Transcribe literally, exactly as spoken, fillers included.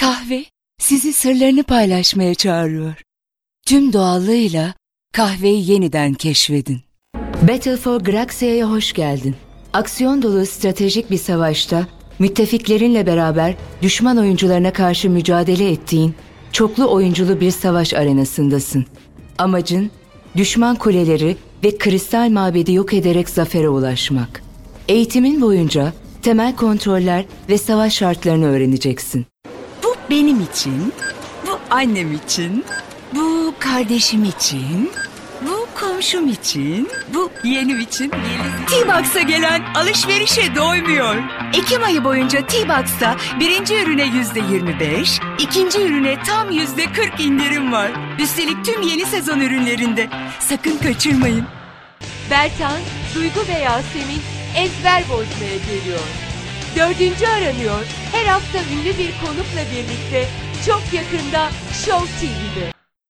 Kahve sizi sırlarını paylaşmaya çağırıyor. Tüm doğallığıyla kahveyi yeniden keşfedin. Battle for Graxia'ya hoş geldin. Aksiyon dolu stratejik bir savaşta müttefiklerinle beraber düşman oyuncularına karşı mücadele ettiğin çoklu oyunculu bir savaş arenasındasın. Amacın düşman kuleleri ve kristal mabedi yok ederek zafere ulaşmak. Eğitimin boyunca temel kontroller ve savaş şartlarını öğreneceksin. Bu benim için, bu annem için, bu kardeşim için, bu komşum için, bu yeğenim için. T-Box'a gelen alışverişe doymuyor. Ekim ayı boyunca T-Box'ta birinci ürüne yüzde yirmi beş, ikinci ürüne tam yüzde kırk indirim var. Üstelik tüm yeni sezon ürünlerinde. Sakın kaçırmayın. Bertan, Duygu ve Yasemin ezber bozmaya geliyor. Dördüncü aranıyor. Her hafta ünlü bir konukla birlikte çok yakında Show T V'de.